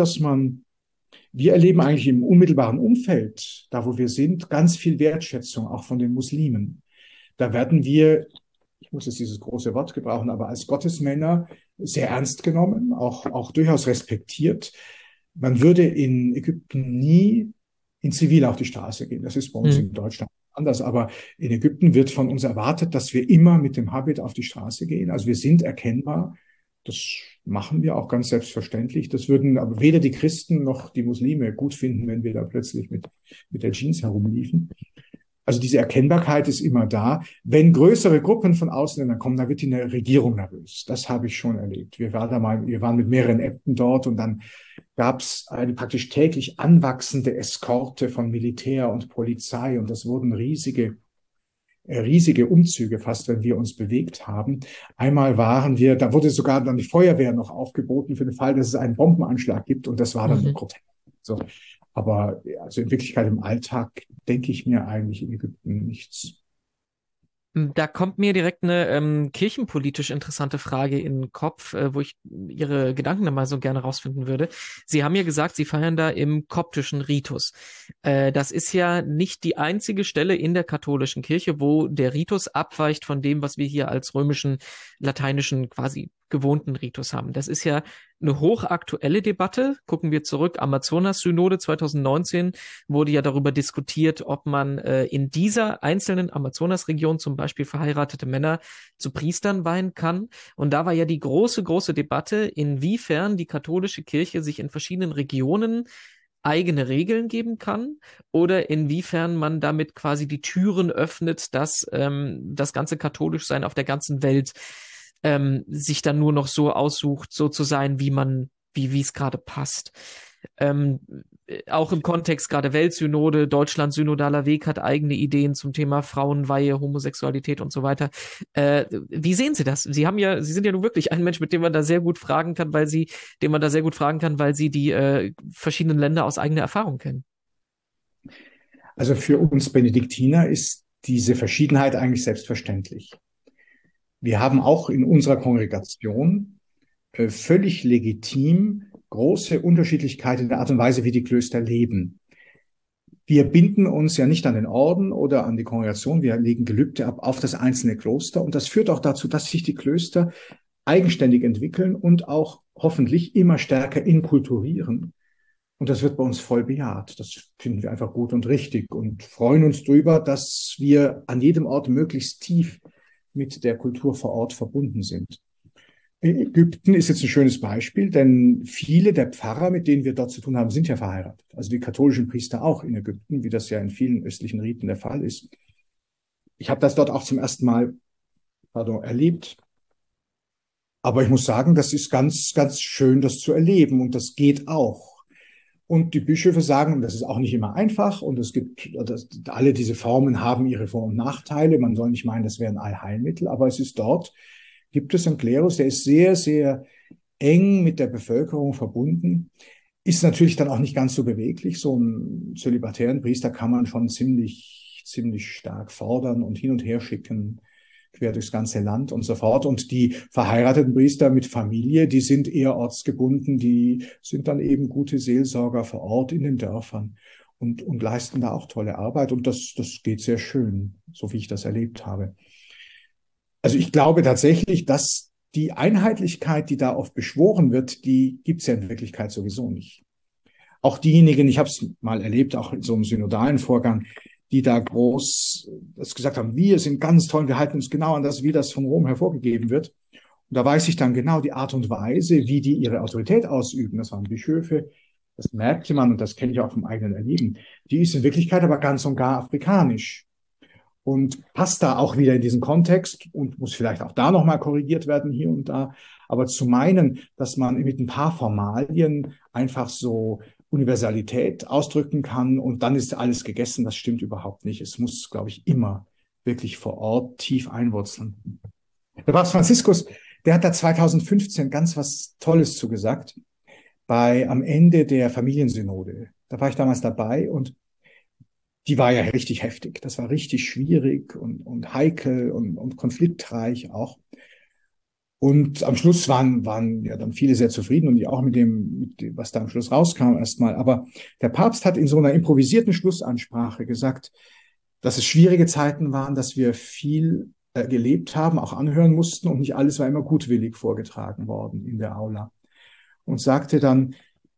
wir erleben eigentlich im unmittelbaren Umfeld, da wo wir sind, ganz viel Wertschätzung, auch von den Muslimen. Da werden wir, ich muss jetzt dieses große Wort gebrauchen, aber als Gottesmänner sehr ernst genommen, auch durchaus respektiert. Man würde in Ägypten nie in Zivil auf die Straße gehen. Das ist bei uns Hm. in Deutschland anders, aber in Ägypten wird von uns erwartet, dass wir immer mit dem Habit auf die Straße gehen. Also wir sind erkennbar. Das machen wir auch ganz selbstverständlich. Das würden aber weder die Christen noch die Muslime gut finden, wenn wir da plötzlich mit der Jeans herumliefen. Also diese Erkennbarkeit ist immer da. Wenn größere Gruppen von Ausländern kommen, dann wird die Regierung nervös. Das habe ich schon erlebt. Wir waren mit mehreren Äbten dort und dann gab es eine praktisch täglich anwachsende Eskorte von Militär und Polizei und das wurden riesige Umzüge fast, wenn wir uns bewegt haben. Einmal da wurde sogar dann die Feuerwehr noch aufgeboten für den Fall, dass es einen Bombenanschlag gibt und das war dann nur Mhm. kurz. So. Aber also in Wirklichkeit im Alltag denke ich mir eigentlich in Ägypten nichts. Da kommt mir direkt eine kirchenpolitisch interessante Frage in den Kopf, wo ich Ihre Gedanken da mal so gerne rausfinden würde. Sie haben ja gesagt, Sie feiern da im koptischen Ritus. Das ist ja nicht die einzige Stelle in der katholischen Kirche, wo der Ritus abweicht von dem, was wir hier als römischen, lateinischen quasi gewohnten Ritus haben. Das ist ja eine hochaktuelle Debatte. Gucken wir zurück, Amazonas-Synode 2019 wurde ja darüber diskutiert, ob man in dieser einzelnen Amazonas-Region zum Beispiel verheiratete Männer zu Priestern weihen kann. Und da war ja die große, große Debatte, inwiefern die katholische Kirche sich in verschiedenen Regionen eigene Regeln geben kann oder inwiefern man damit quasi die Türen öffnet, dass das ganze Katholischsein auf der ganzen Welt sich dann nur noch so aussucht, so zu sein, wie es gerade passt. Ähm, Auch im Kontext gerade Weltsynode, Deutschland synodaler Weg hat eigene Ideen zum Thema Frauenweihe, Homosexualität und so weiter. Wie sehen Sie das? Sie sind ja nun wirklich ein Mensch, mit dem man da sehr gut fragen kann, den man da sehr gut fragen kann, weil Sie die verschiedenen Länder aus eigener Erfahrung kennen. Also für uns Benediktiner ist diese Verschiedenheit eigentlich selbstverständlich. Wir haben auch in unserer Kongregation völlig legitim große Unterschiedlichkeit in der Art und Weise, wie die Klöster leben. Wir binden uns ja nicht an den Orden oder an die Kongregation, wir legen Gelübde ab auf das einzelne Kloster und das führt auch dazu, dass sich die Klöster eigenständig entwickeln und auch hoffentlich immer stärker inkulturieren. Und das wird bei uns voll bejaht. Das finden wir einfach gut und richtig und freuen uns drüber, dass wir an jedem Ort möglichst tief mit der Kultur vor Ort verbunden sind. Ägypten ist jetzt ein schönes Beispiel, denn viele der Pfarrer, mit denen wir dort zu tun haben, sind ja verheiratet. Also die katholischen Priester auch in Ägypten, wie das ja in vielen östlichen Riten der Fall ist. Ich habe das dort auch zum ersten Mal, erlebt. Aber ich muss sagen, das ist ganz, ganz schön, das zu erleben und das geht auch. Und die Bischöfe sagen, das ist auch nicht immer einfach und alle diese Formen haben ihre Vor- und Nachteile. Man soll nicht meinen, das wäre ein Allheilmittel, aber gibt es einen Klerus, der ist sehr, sehr eng mit der Bevölkerung verbunden, ist natürlich dann auch nicht ganz so beweglich. So einen zölibatären Priester kann man schon ziemlich stark fordern und hin und her schicken, quer durchs ganze Land und so fort. Und die verheirateten Priester mit Familie, die sind eher ortsgebunden, die sind dann eben gute Seelsorger vor Ort in den Dörfern und leisten da auch tolle Arbeit. Und das geht sehr schön, so wie ich das erlebt habe. Also ich glaube tatsächlich, dass die Einheitlichkeit, die da oft beschworen wird, die gibt es ja in Wirklichkeit sowieso nicht. Auch diejenigen, ich habe es mal erlebt, auch in so einem synodalen Vorgang, die da groß das gesagt haben, wir sind ganz toll, wir halten uns genau an das, wie das von Rom hervorgegeben wird. Und da weiß ich dann genau die Art und Weise, wie die ihre Autorität ausüben. Das waren Bischöfe, das merkte man und das kenne ich auch vom eigenen Erleben. Die ist in Wirklichkeit aber ganz und gar afrikanisch und passt da auch wieder in diesen Kontext und muss vielleicht auch da nochmal korrigiert werden hier und da. Aber zu meinen, dass man mit ein paar Formalien einfach so Universalität ausdrücken kann und dann ist alles gegessen, das stimmt überhaupt nicht. Es muss, glaube ich, immer wirklich vor Ort tief einwurzeln. Der Papst Franziskus, der hat da 2015 ganz was Tolles zugesagt am Ende der Familiensynode. Da war ich damals dabei und die war ja richtig heftig. Das war richtig schwierig und heikel und konfliktreich auch. Und am Schluss waren ja dann viele sehr zufrieden und die auch mit dem, was da am Schluss rauskam erstmal. Aber der Papst hat in so einer improvisierten Schlussansprache gesagt, dass es schwierige Zeiten waren, dass wir viel gelebt haben, auch anhören mussten und nicht alles war immer gutwillig vorgetragen worden in der Aula. Und sagte dann,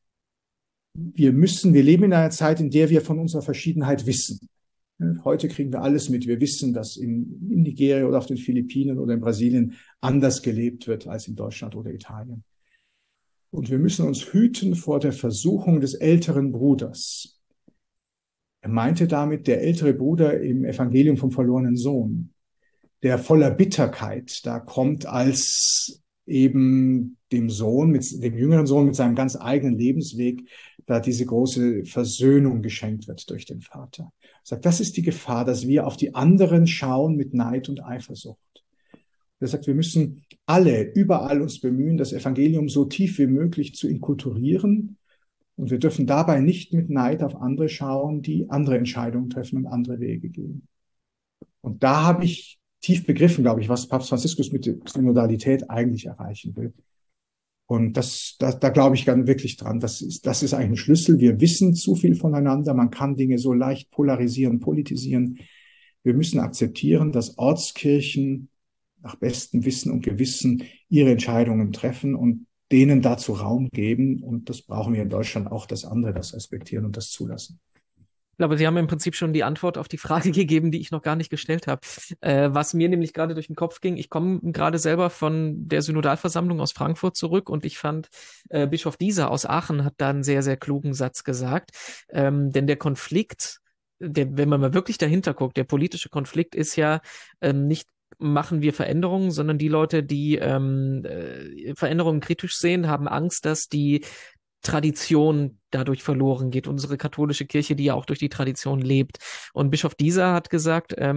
wir leben in einer Zeit, in der wir von unserer Verschiedenheit wissen. Heute kriegen wir alles mit. Wir wissen, dass in Nigeria oder auf den Philippinen oder in Brasilien anders gelebt wird als in Deutschland oder Italien. Und wir müssen uns hüten vor der Versuchung des älteren Bruders. Er meinte damit der ältere Bruder im Evangelium vom verlorenen Sohn, der voller Bitterkeit da kommt, als eben dem jüngeren Sohn mit seinem ganz eigenen Lebensweg da diese große Versöhnung geschenkt wird durch den Vater. Er sagt, das ist die Gefahr, dass wir auf die anderen schauen mit Neid und Eifersucht. Er sagt, wir müssen alle, überall uns bemühen, das Evangelium so tief wie möglich zu inkulturieren. Und wir dürfen dabei nicht mit Neid auf andere schauen, die andere Entscheidungen treffen und andere Wege gehen. Und da habe ich tief begriffen, glaube ich, was Papst Franziskus mit der Synodalität eigentlich erreichen will. Und da glaube ich ganz wirklich dran. Das ist eigentlich ein Schlüssel. Wir wissen zu viel voneinander. Man kann Dinge so leicht polarisieren, politisieren. Wir müssen akzeptieren, dass Ortskirchen nach bestem Wissen und Gewissen ihre Entscheidungen treffen und denen dazu Raum geben. Und das brauchen wir in Deutschland auch, dass andere das respektieren und das zulassen. Ich glaube, Sie haben im Prinzip schon die Antwort auf die Frage gegeben, die ich noch gar nicht gestellt habe. Was mir nämlich gerade durch den Kopf ging, ich komme gerade selber von der Synodalversammlung aus Frankfurt zurück und ich fand, Bischof Dieser aus Aachen hat da einen sehr, sehr klugen Satz gesagt. Denn der Konflikt, wenn man mal wirklich dahinter guckt, der politische Konflikt ist ja nicht machen wir Veränderungen, sondern die Leute, die Veränderungen kritisch sehen, haben Angst, dass die Tradition dadurch verloren geht, unsere katholische Kirche, die ja auch durch die Tradition lebt. Und Bischof Dieser hat gesagt, er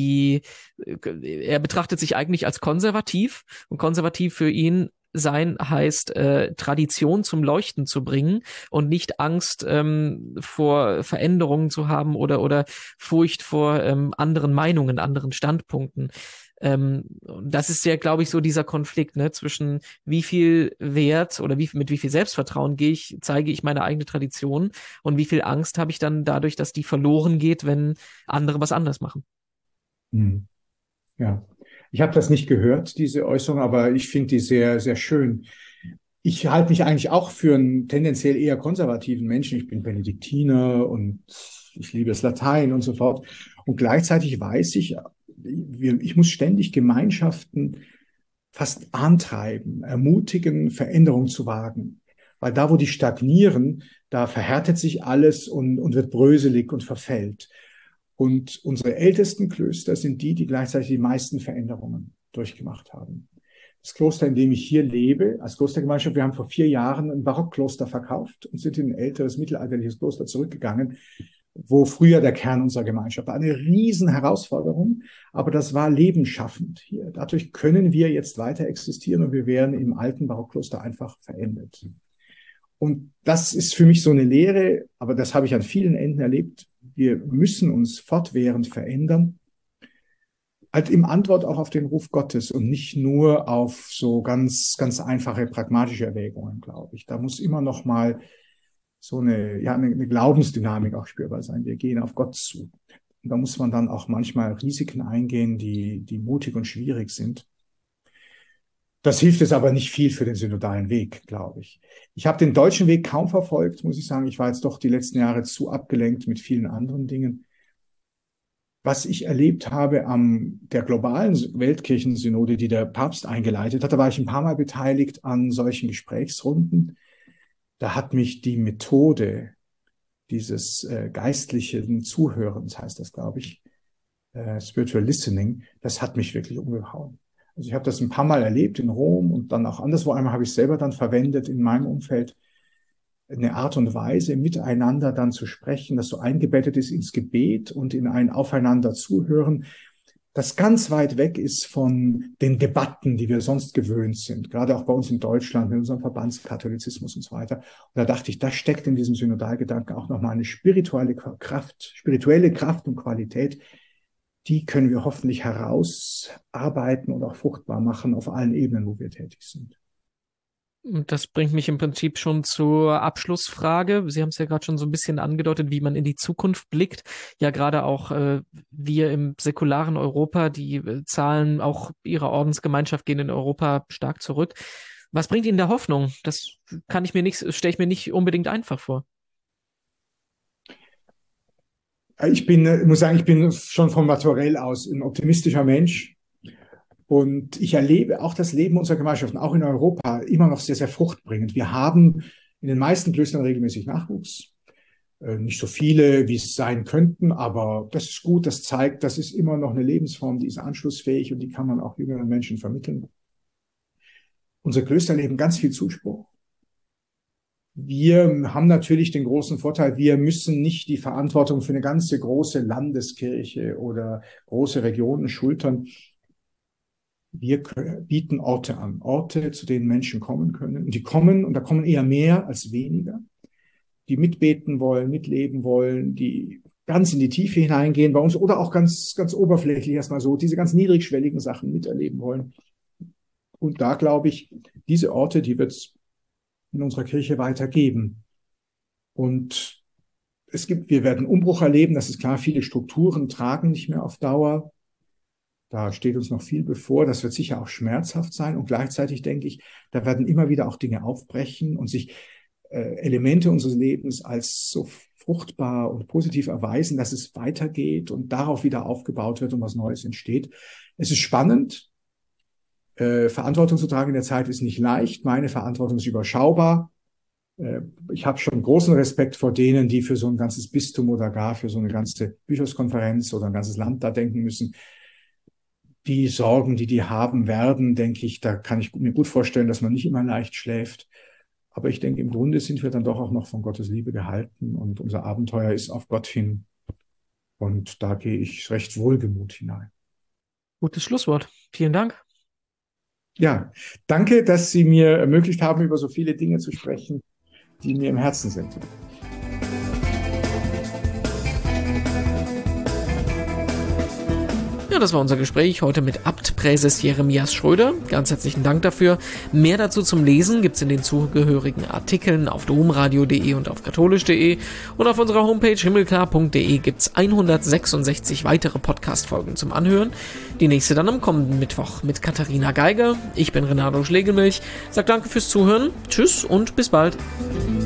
betrachtet sich eigentlich als konservativ und konservativ für ihn sein heißt, Tradition zum Leuchten zu bringen und nicht Angst vor Veränderungen zu haben oder Furcht vor anderen Meinungen, anderen Standpunkten. Das ist ja, glaube ich, so dieser Konflikt, ne, zwischen wie viel Wert oder mit wie viel Selbstvertrauen zeige ich meine eigene Tradition und wie viel Angst habe ich dann dadurch, dass die verloren geht, wenn andere was anders machen. Hm. Ja, ich habe das nicht gehört, diese Äußerung, aber ich finde die sehr, sehr schön. Ich halte mich eigentlich auch für einen tendenziell eher konservativen Menschen. Ich bin Benediktiner und ich liebe das Latein und so fort. Und gleichzeitig weiß ich muss ständig Gemeinschaften fast antreiben, ermutigen, Veränderung zu wagen. Weil da, wo die stagnieren, da verhärtet sich alles und wird bröselig und verfällt. Und unsere ältesten Klöster sind die gleichzeitig die meisten Veränderungen durchgemacht haben. Das Kloster, in dem ich hier lebe, als Klostergemeinschaft, wir haben vor 4 Jahren ein Barockkloster verkauft und sind in ein älteres mittelalterliches Kloster zurückgegangen, wo früher der Kern unserer Gemeinschaft war. Eine riesen Herausforderung, aber das war lebensschaffend hier. Dadurch können wir jetzt weiter existieren und wir wären im alten Barockkloster einfach verendet. Und das ist für mich so eine Lehre, aber das habe ich an vielen Enden erlebt. Wir müssen uns fortwährend verändern. Halt im Antwort auch auf den Ruf Gottes und nicht nur auf so ganz, ganz einfache pragmatische Erwägungen, glaube ich. Da muss immer noch mal so eine Glaubensdynamik auch spürbar sein. Wir gehen auf Gott zu. Und da muss man dann auch manchmal Risiken eingehen, die mutig und schwierig sind. Das hilft jetzt aber nicht viel für den synodalen Weg, glaube ich. Ich habe den deutschen Weg kaum verfolgt, muss ich sagen. Ich war jetzt doch die letzten Jahre zu abgelenkt mit vielen anderen Dingen. was ich erlebt habe an der globalen Weltkirchensynode, die der Papst eingeleitet hat. Da war ich ein paar Mal beteiligt an solchen Gesprächsrunden. Da hat mich die Methode dieses geistlichen Zuhörens, heißt das, glaube ich, Spiritual Listening, das hat mich wirklich umgehauen. Also ich habe das ein paar Mal erlebt in Rom und dann auch anderswo. Einmal habe ich selber dann verwendet in meinem Umfeld, eine Art und Weise, miteinander dann zu sprechen, das so eingebettet ist ins Gebet und in ein Aufeinander zuhören, das ganz weit weg ist von den Debatten, die wir sonst gewöhnt sind, gerade auch bei uns in Deutschland mit unserem Verbandskatholizismus und so weiter. Und da dachte ich, da steckt in diesem Synodalgedanken auch nochmal eine spirituelle Kraft und Qualität, die können wir hoffentlich herausarbeiten und auch fruchtbar machen auf allen Ebenen, wo wir tätig sind. Und das bringt mich im Prinzip schon zur Abschlussfrage. Sie haben es ja gerade schon so ein bisschen angedeutet, wie man in die Zukunft blickt. Ja, gerade auch wir im säkularen Europa, die Zahlen auch Ihrer Ordensgemeinschaft gehen in Europa stark zurück. Was bringt Ihnen da Hoffnung? Das stelle ich mir nicht unbedingt einfach vor. Ich muss sagen, ich bin schon vom Naturell aus ein optimistischer Mensch. Und ich erlebe auch das Leben unserer Gemeinschaften, auch in Europa, immer noch sehr, sehr fruchtbringend. Wir haben in den meisten Klöstern regelmäßig Nachwuchs. Nicht so viele, wie es sein könnten, aber das ist gut. Das zeigt, das ist immer noch eine Lebensform, die ist anschlussfähig und die kann man auch jüngeren Menschen vermitteln. Unsere Klöster erleben ganz viel Zuspruch. Wir haben natürlich den großen Vorteil, wir müssen nicht die Verantwortung für eine ganze große Landeskirche oder große Regionen schultern. Wir bieten Orte an, Orte, zu denen Menschen kommen können. Und die kommen, und da kommen eher mehr als weniger, die mitbeten wollen, mitleben wollen, die ganz in die Tiefe hineingehen bei uns oder auch ganz, ganz oberflächlich erstmal so diese ganz niedrigschwelligen Sachen miterleben wollen. Und da glaube ich, diese Orte, die wird es in unserer Kirche weitergeben. Und wir werden Umbruch erleben, das ist klar, viele Strukturen tragen nicht mehr auf Dauer. Da steht uns noch viel bevor. Das wird sicher auch schmerzhaft sein. Und gleichzeitig denke ich, da werden immer wieder auch Dinge aufbrechen und sich Elemente unseres Lebens als so fruchtbar und positiv erweisen, dass es weitergeht und darauf wieder aufgebaut wird und was Neues entsteht. Es ist spannend. Verantwortung zu tragen in der Zeit ist nicht leicht. Meine Verantwortung ist überschaubar. Ich habe schon großen Respekt vor denen, die für so ein ganzes Bistum oder gar für so eine ganze Bischofskonferenz oder ein ganzes Land da denken müssen. Die Sorgen, die haben werden, denke ich, da kann ich mir gut vorstellen, dass man nicht immer leicht schläft. Aber ich denke, im Grunde sind wir dann doch auch noch von Gottes Liebe gehalten und unser Abenteuer ist auf Gott hin. Und da gehe ich recht wohlgemut hinein. Gutes Schlusswort. Vielen Dank. Ja, danke, dass Sie mir ermöglicht haben, über so viele Dinge zu sprechen, die mir im Herzen sind. Ja, das war unser Gespräch heute mit Abtpräses Jeremias Schröder. Ganz herzlichen Dank dafür. Mehr dazu zum Lesen gibt's in den zugehörigen Artikeln auf domradio.de und auf katholisch.de. Und auf unserer Homepage himmelklar.de gibt's 166 weitere Podcast-Folgen zum Anhören. Die nächste dann am kommenden Mittwoch mit Katharina Geiger. Ich bin Renato Schlegelmilch. Sag danke fürs Zuhören. Tschüss und bis bald.